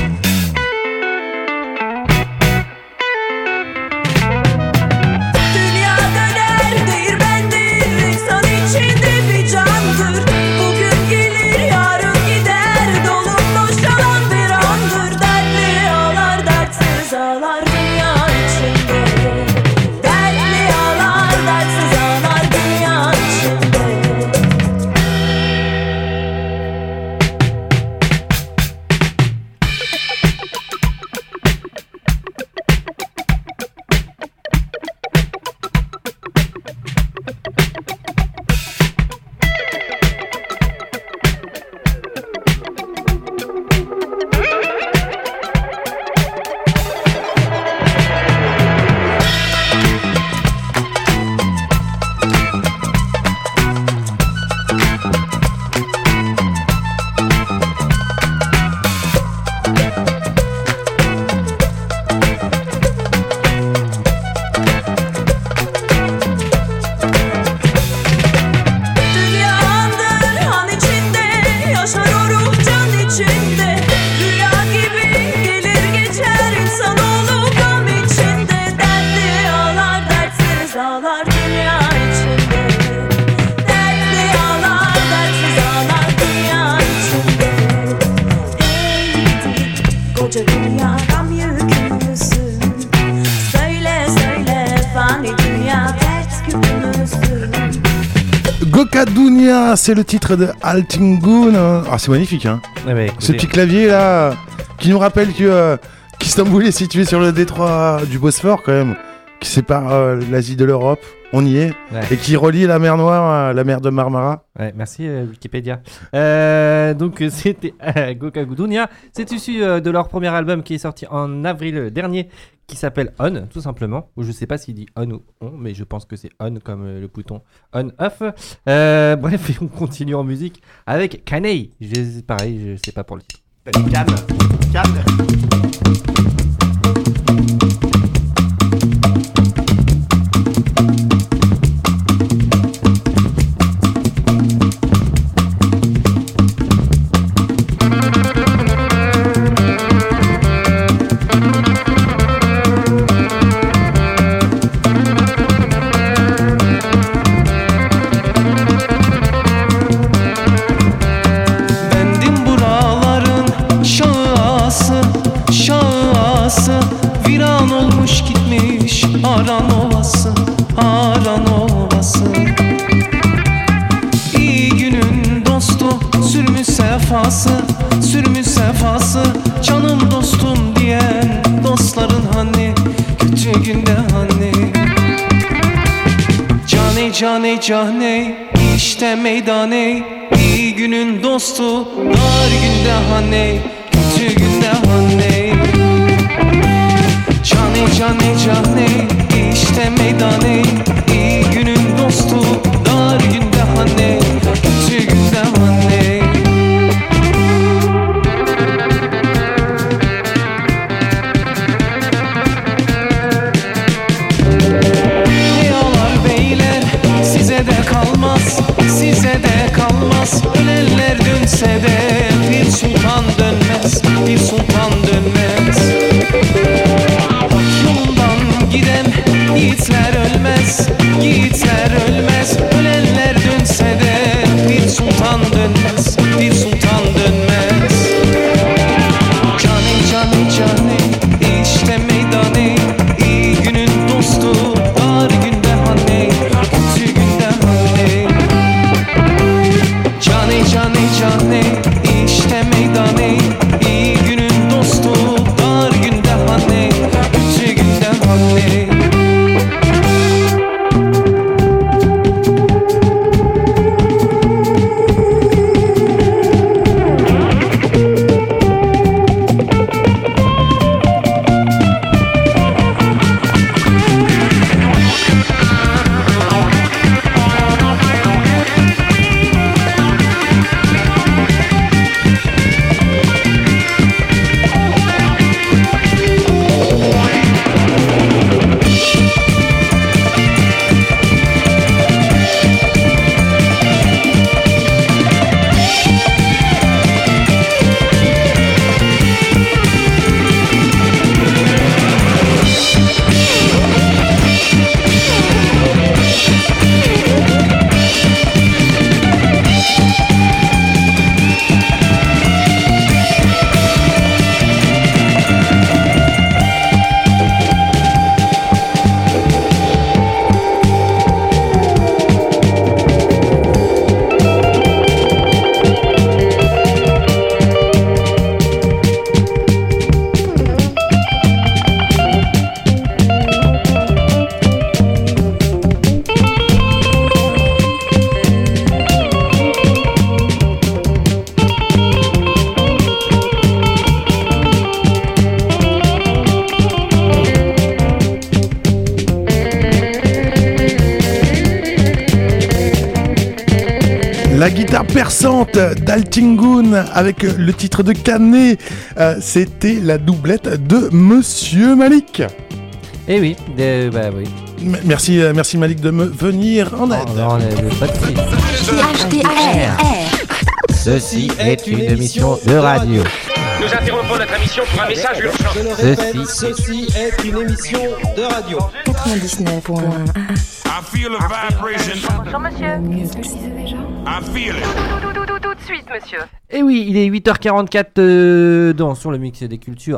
Gokadunia, c'est le titre de Altingun. Ah, c'est magnifique, hein. Ah bah, écoutez... Ce petit clavier là, qui nous rappelle que euh, qu'Istanbul est situé sur le détroit du Bosphore quand même, qui sépare euh, l'Asie de l'Europe. On y est, ouais. Et qui relie la mer Noire à la mer de Marmara. Ouais, merci euh, Wikipédia. Euh, donc c'était euh, Gokadunia. C'est issu euh, de leur premier album qui est sorti en avril dernier, qui s'appelle On, tout simplement. Ou je sais pas s'il dit On ou On, mais je pense que c'est On comme euh, le bouton On Off. Euh, bref, et on continue en musique avec Kanei. Je, pareil, je sais pas pour le titre. Calme, calme. Aran ovası, aran ovası. İyi günün dostu, sürmüş sefası, sürmüş sefası. Canım dostum diyen dostların hani, kötü günde hani. Cane cane cane, işte meydaney. İyi günün dostu, dar günde hani, kötü günde hani. Cane cane cane, işte meydaney. İyi günün dostu, dar günde hani, kötü günde hani. La guitare perçante d'Altingun avec le titre de Canet. Euh, c'était la doublette de Monsieur Malik. Eh oui, euh, bah oui. M- merci, euh, merci Malik de me venir en aide. Oh, non, on est pas de suite. H D R. Ceci est une émission de radio. Nous interrompons notre émission pour un message urgent. Je le répète, ceci est une émission de radio. quatre-vingt-dix-neuf point un. I feel a vibration. Bonjour monsieur. Mieux précisé déjà. I feel it. Tout, tout, tout, tout, tout de suite monsieur. Et oui, il est huit heures quarante-quatre euh, dans sur le mix des cultures.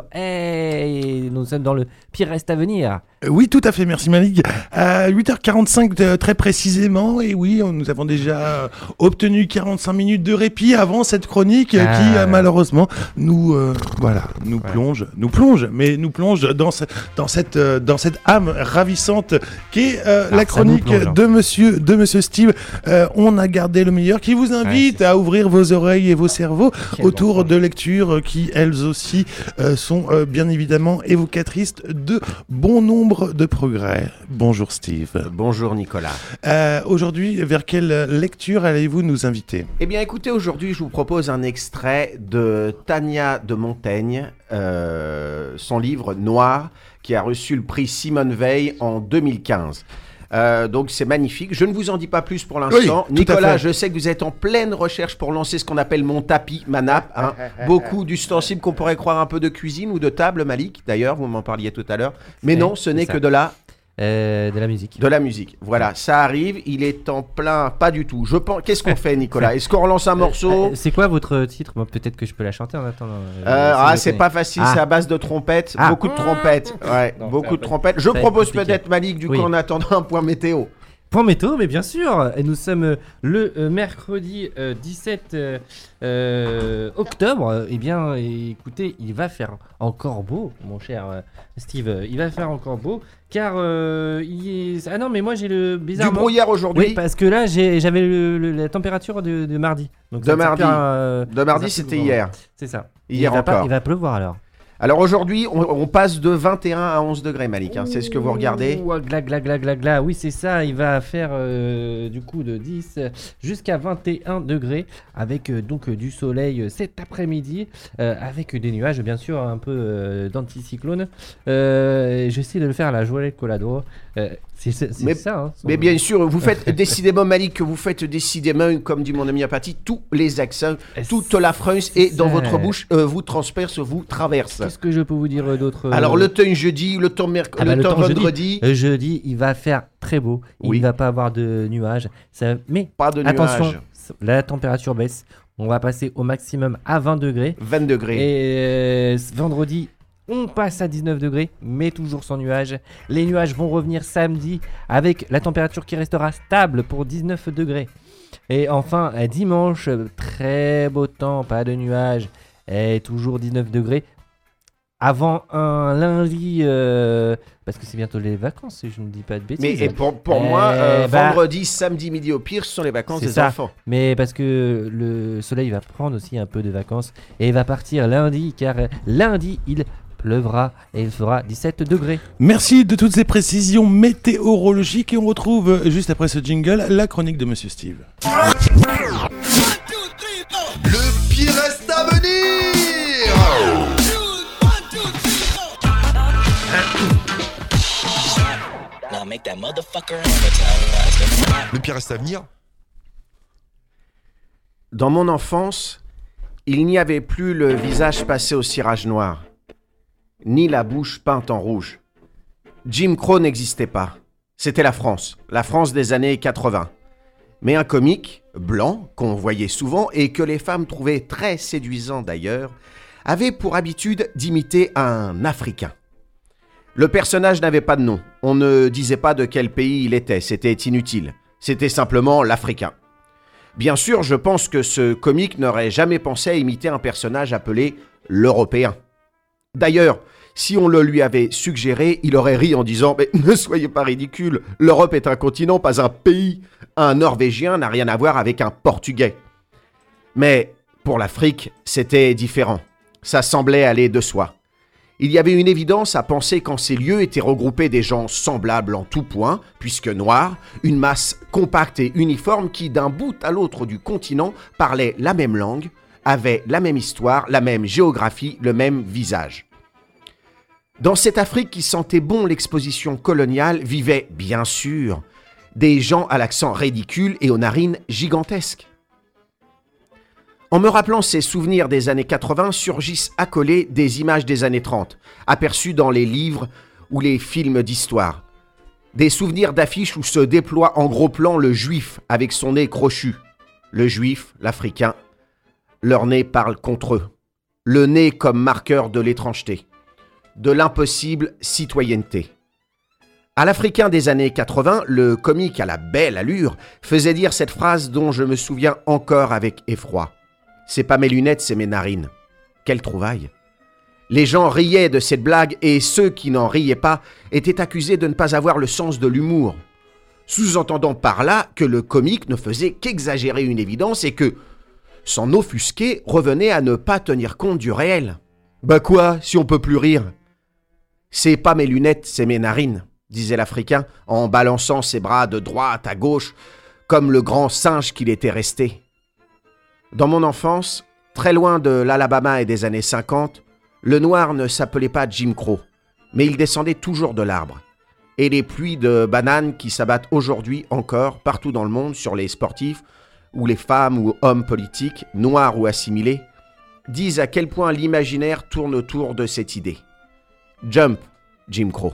Et nous sommes dans le pire reste à venir. Oui, tout à fait, merci Malik. À huit heures quarante-cinq euh, très précisément, et oui, on- nous avons déjà euh, obtenu quarante-cinq minutes de répit avant cette chronique euh, Ah. qui euh, malheureusement nous euh, voilà, nous plonge, nous plonge, mais nous plonge dans ce- dans cette euh, dans cette âme ravissante qui est euh, Ah, la ça chronique nous plonge, hein. de monsieur de monsieur Steve. Euh, on a gardé le meilleur qui vous invite à ouvrir vos oreilles et vos cerveaux Quel autour de lectures euh, qui elles aussi euh, sont euh, bien évidemment évocatrices de bon nombre de progrès. Bonjour Steve. Bonjour Nicolas. Euh, aujourd'hui, vers quelle lecture allez-vous nous inviter ? Eh bien écoutez, aujourd'hui je vous propose un extrait de Tania de Montaigne, euh, son livre Noir, qui a reçu le prix Simone Veil en deux mille quinze. Euh, donc c'est magnifique. Je ne vous en dis pas plus pour l'instant. Oui, tout à Nicolas, fait. je sais que vous êtes en pleine recherche pour lancer ce qu'on appelle mon tapis, ma nappe. Hein. Beaucoup d'ustensiles qu'on pourrait croire un peu de cuisine ou de table, Malik. D'ailleurs, vous m'en parliez tout à l'heure. Mais Oui, non, ce c'est n'est ça. que de la... Euh, de la musique. De la musique. Voilà, ça arrive. Il est en plein... Pas du tout. Je pense... Qu'est-ce qu'on fait, Nicolas ? Est-ce qu'on relance un morceau ? Euh, c'est quoi votre titre ? Moi, peut-être que je peux la chanter en attendant. Euh, Euh, ah, si c'est je pas connais. facile, Ah. c'est à base de trompettes, Ah. beaucoup de trompettes, ouais, Non, beaucoup ça de va trompettes. être- Je ça va être propose compliqué. peut-être Malik, du Oui. coup, en attendant un point météo. Point météo, mais bien sûr. Et nous sommes euh, le euh, mercredi euh, dix-sept euh, euh, octobre. Eh bien, écoutez, il va faire encore beau, mon cher euh, Steve. Il va faire encore beau, car euh, il est... ah non, mais moi j'ai le bizarrement Du brouillard aujourd'hui. Oui, parce que là j'ai- j'avais le- le- la température de, de mardi. Donc De ça me fait mardi. peur, euh, De mardi, ça me fait c'était peur. hier. C'est ça. Hier il va pas- encore. il va pleuvoir alors. Alors aujourd'hui, on, on passe de vingt et un à onze degrés, Malik, hein, c'est ce que vous regardez. Ouh, gla gla gla gla gla, oui c'est ça, il va faire euh, du coup de dix jusqu'à vingt et un degrés avec euh, donc euh, du soleil euh, cet après-midi euh, avec des nuages bien sûr un peu euh, d'anticyclone. Euh, J'essaie de le faire à la Joël Colado. Euh, c'est c'est- c'est Mais, ça. Hein, son- mais bien sûr, vous faites décidément, Malik, que vous faites décidément, comme dit mon ami Apathy, tous les accents, toute la France et dans ça. votre bouche euh, vous transperce, vous traverse. Qu'est-ce que je peux vous dire euh, d'autre euh, Alors le temps jeudi, le temps, merc- Ah bah, le temps jeudi. vendredi. Euh, jeudi, il va faire très beau. Il Oui. ne va pas avoir de nuages. Ça... Mais Pas de attention, nuages. la température baisse. On va passer au maximum à vingt degrés. vingt degrés. Et euh, ce vendredi, on passe à dix-neuf degrés, mais toujours sans nuages. Les nuages vont revenir samedi avec la température qui restera stable pour dix-neuf degrés. Et enfin, euh, dimanche, euh, très beau temps, pas de nuages. Et toujours dix-neuf degrés. Avant un lundi, euh, parce que c'est bientôt les vacances, si je ne dis pas de bêtises. Mais et pour, pour Eh moi, euh, bah, vendredi, samedi, midi au pire, ce sont les vacances c'est des ça. enfants. Mais parce que le soleil va prendre aussi un peu de vacances et il va partir lundi, car lundi il pleuvra et il fera dix-sept degrés. Merci de toutes ces précisions météorologiques et on retrouve euh, juste après ce jingle la chronique de Monsieur Steve. Le pire reste à venir. Le pire reste à venir. Dans mon enfance, il n'y avait plus le visage passé au cirage noir, ni la bouche peinte en rouge. Jim Crow n'existait pas. C'était la France, la France des années quatre-vingts. Mais un comique, blanc, qu'on voyait souvent et que les femmes trouvaient très séduisant d'ailleurs, avait pour habitude d'imiter un Africain. Le personnage n'avait pas de nom, on ne disait pas de quel pays il était, c'était inutile, c'était simplement l'Africain. Bien sûr, je pense que ce comique n'aurait jamais pensé à imiter un personnage appelé l'Européen. D'ailleurs, si on le lui avait suggéré, il aurait ri en disant « Mais ne soyez pas ridicule, l'Europe est un continent, pas un pays. Un Norvégien n'a rien à voir avec un Portugais. » Mais pour l'Afrique, c'était différent. Ça semblait aller de soi. Il y avait une évidence à penser qu'en ces lieux étaient regroupés des gens semblables en tout point, puisque noirs, une masse compacte et uniforme qui, d'un bout à l'autre du continent, parlait la même langue, avait la même histoire, la même géographie, le même visage. Dans cette Afrique qui sentait bon l'exposition coloniale, vivaient, bien sûr, des gens à l'accent ridicule et aux narines gigantesques. En me rappelant ces souvenirs des années quatre-vingts, surgissent accolées des images des années trente, aperçues dans les livres ou les films d'histoire. Des souvenirs d'affiches où se déploie en gros plan le juif avec son nez crochu. Le juif, l'africain, leur nez parle contre eux. Le nez comme marqueur de l'étrangeté, de l'impossible citoyenneté. À l'Africain des années quatre-vingts, le comique à la belle allure faisait dire cette phrase dont je me souviens encore avec effroi. C'est pas mes lunettes, c'est mes narines. Quelle trouvaille! Les gens riaient de cette blague et ceux qui n'en riaient pas étaient accusés de ne pas avoir le sens de l'humour, sous-entendant par là que le comique ne faisait qu'exagérer une évidence et que, s'en offusquer, revenait à ne pas tenir compte du réel. Bah quoi, si on peut plus rire? C'est pas mes lunettes, c'est mes narines, disait l'Africain en balançant ses bras de droite à gauche, comme le grand singe qu'il était resté. Dans mon enfance, très loin de l'Alabama et des années cinquante, le noir ne s'appelait pas Jim Crow, mais il descendait toujours de l'arbre. Et les pluies de bananes qui s'abattent aujourd'hui encore partout dans le monde sur les sportifs ou les femmes ou hommes politiques, noirs ou assimilés, disent à quel point l'imaginaire tourne autour de cette idée. Jump, Jim Crow.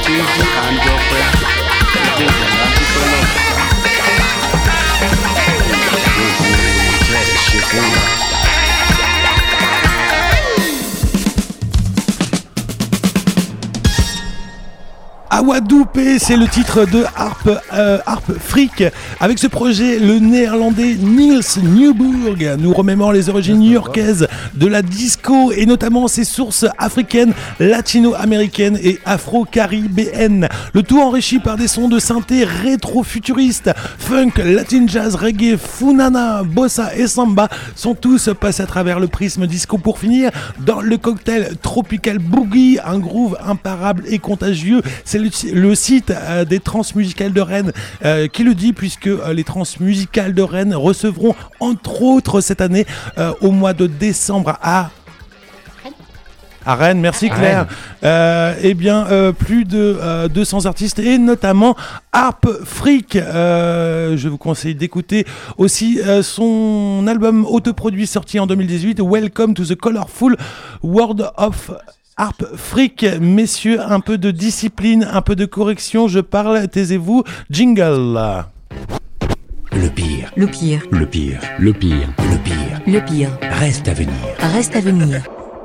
Tuesday and Joffrey. Awadoupé, c'est le titre de Harp, euh, Harp Freak. Avec ce projet, le néerlandais Niels Newburg nous remémore les origines new-yorkaises de la disco et notamment ses sources africaines, latino-américaines et afro-caribéennes. Le tout enrichi par des sons de synthé rétro-futuristes, funk, latin jazz, reggae, funana, bossa et samba sont tous passés à travers le prisme disco pour finir dans le cocktail Tropical Boogie, un groove imparable et contagieux. C'est le, le site euh, des Transmusicales de Rennes euh, qui le dit, puisque euh, les Transmusicales de Rennes recevront entre autres cette année euh, au mois de décembre à à Rennes, merci Claire. Euh, eh bien, euh, plus de euh, deux cents artistes et notamment Harp Freak. Euh, je vous conseille d'écouter aussi euh, son album autoproduit sorti en deux mille dix-huit, Welcome to the Colorful World of Harp Freak. Messieurs, un peu de discipline, un peu de correction, je parle, taisez-vous, jingle. Le pire. Le pire. Le pire. Le pire. Le pire. Le pire. Reste à venir. Reste à venir.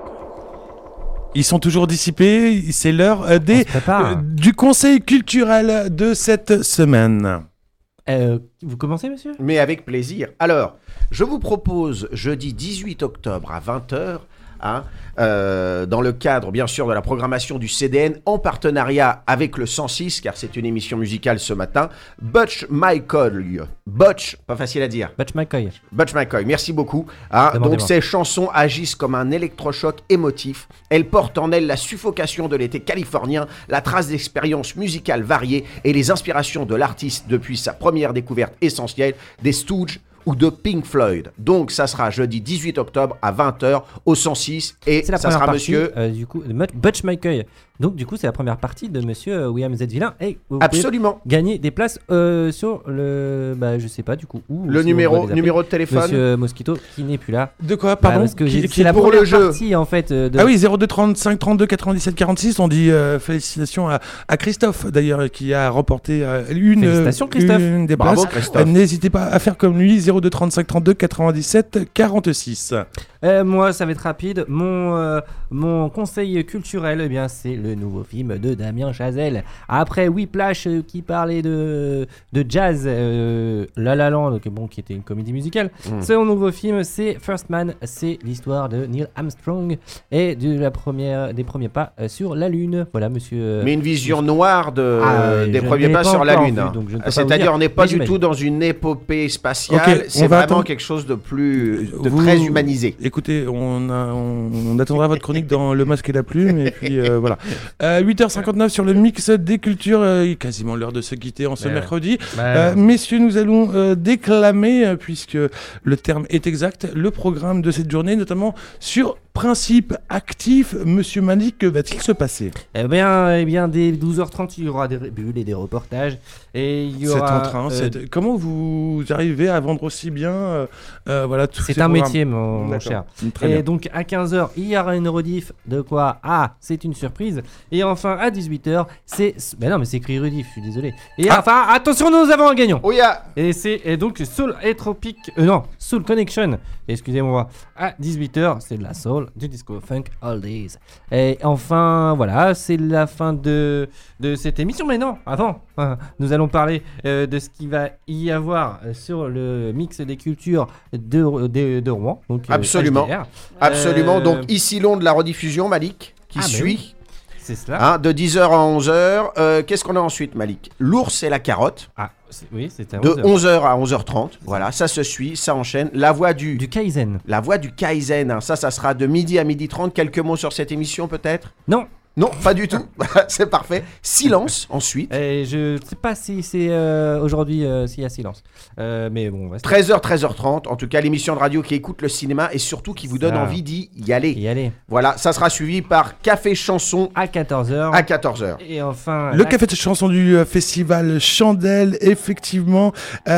Ils sont toujours dissipés, c'est l'heure des, euh, du conseil culturel de cette semaine. Euh, vous commencez, monsieur ? Mais avec plaisir. Alors, je vous propose jeudi dix-huit octobre à vingt heures, hein, euh, dans le cadre, bien sûr, de la programmation du C D N, en partenariat avec le cent six, car c'est une émission musicale ce matin, Butch McCoy. Butch, pas facile à dire. Butch McCoy. Butch McCoy, merci beaucoup. Hein, donc ces chansons agissent comme un électrochoc émotif. Elles portent en elles la suffocation de l'été californien, la trace d'expériences musicales variées et les inspirations de l'artiste depuis sa première découverte essentielle des Stooges ou de Pink Floyd. Donc ça sera jeudi dix-huit octobre à vingt heures au cent six et la ça sera partie, monsieur euh, du coup Butch McCoy. Donc du coup c'est la première partie de monsieur William Z Villain et vous absolument gagner des places euh, sur le bah je sais pas du coup où le numéro numéro de téléphone monsieur Mosquito qui n'est plus là. De quoi pardon bah, parce que qui, c'est la pour première le jeu. partie en fait de... Ah oui, zéro deux trente-cinq trente-deux quatre-vingt-dix-sept quarante-six, on dit euh, félicitations à, à Christophe d'ailleurs qui a remporté euh, une, félicitations, Christophe. une des Bravo, places. Christophe. Euh, n'hésitez pas à faire comme lui, zéro deux trente-cinq trente-deux quatre-vingt-dix-sept quarante-six. Euh, moi, ça va être rapide. Mon, euh, mon conseil culturel, eh bien, c'est le nouveau film de Damien Chazelle. Après Whiplash, euh, qui parlait de, de jazz, euh, La La Land, donc, bon, qui était une comédie musicale. Mm. Son nouveau film, c'est First Man. C'est l'histoire de Neil Armstrong et de la première, des premiers pas euh, sur la Lune. Voilà, monsieur. Euh, Mais une vision noire de, ah, des premiers pas, pas sur la Lune. Vu, c'est-à-dire, on n'est pas du tout dans une épopée spatiale. Okay, c'est vraiment attendre... quelque chose de plus, de Vous... très humanisé. Écoutez, on, a, on, on attendra votre chronique dans Le Masque et la Plume, et puis euh, voilà. Euh, huit heures cinquante-neuf sur le mix des cultures, euh, quasiment l'heure de se quitter en ce ouais. mercredi. Bah, euh, messieurs, nous allons euh, déclamer, euh, puisque le terme est exact, le programme de cette journée, notamment sur principe actif. Monsieur Malik, que va-t-il se passer ? Eh bien, eh bien, dès douze heures trente, il y aura des bulles et des reportages. Et il y aura, c'est en train. Euh, c'est... Comment vous arrivez à vendre aussi bien euh, euh, voilà, tous C'est ces un programmes. métier, mon, mon cher. Très et bien. donc, à quinze heures, il y aura une rediff de quoi ? Ah, c'est une surprise. Et enfin, à dix-huit heures, c'est... Mais non, mais c'est écrit rediff, je suis désolé. Et ah. enfin, attention, nous avons un gagnant. Oh yeah. Et c'est et donc Soul et Tropic... Euh, non, Soul Connection. Excusez-moi. À dix-huit heures, c'est de la soul, du disco funk all days. Et enfin, voilà, c'est la fin de, de cette émission. Mais non, avant, hein, nous allons parler euh, de ce qu'il va y avoir sur le mix des cultures de, de, de Rouen. Donc, absolument. Euh, absolument. Donc, ici long de la rediffusion, Malik, qui ah, suit. Oui. C'est cela. Hein, de dix heures à onze heures. Euh, qu'est-ce qu'on a ensuite, Malik ? L'ours et la carotte. Ah, c'est, oui, c'était à onze heures. De onze heures à onze heures trente. Voilà, ça se suit, ça enchaîne. La voix du... Du Kaizen. La voix du Kaizen. Hein, ça, ça sera de midi à midi trente. Quelques mots sur cette émission, peut-être ? Non. Non, pas du tout. C'est parfait. Silence, ensuite. Et je ne sais pas si c'est euh, aujourd'hui euh, s'il y a silence. Euh, mais bon, va treize heures, treize heures trente. En tout cas, l'émission de radio qui écoute le cinéma et surtout qui vous donne ah. envie d'y y aller. Y aller. Voilà, ça sera suivi par Café Chanson à quatorze heures. À quatorze heures. Et enfin. Le la... Café de Chanson du euh, festival Chandelle, effectivement.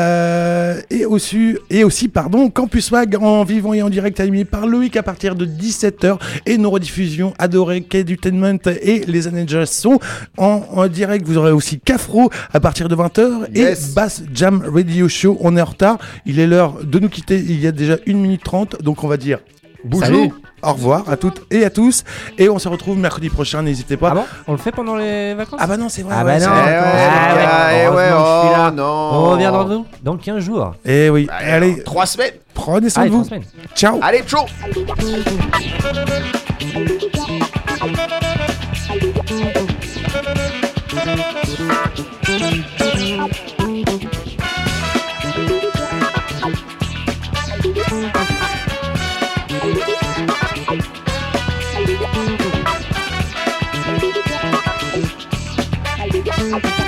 Euh, et aussi, et aussi, pardon, Campus Mag en vivant et en direct animé par Loïc à partir de dix-sept heures. Et nos rediffusions adorées, K-Dutainment Night et les années jazz sont en, en direct. Vous aurez aussi Cafro à partir de vingt heures Yes. et Bass Jam Radio Show. On est en retard. Il est l'heure de nous quitter. Il y a déjà une minute trente. Donc on va dire bonjour, Salut. au revoir à toutes et à tous. Et on se retrouve mercredi prochain. N'hésitez pas. Ah bon? On le fait pendant les vacances? Ah bah non, c'est vrai. Ah ouais, bah c'est non. vrai. Eh ouais, Ah les gars, ouais, eh ouais, heureusement que je suis oh là. non. On revient dans, nous, dans quinze jours. Eh oui. Allez, Allez, alors, trois semaines. prenez soin Allez, de vous. trois semaines. Ciao. Allez, ciao. Thank you.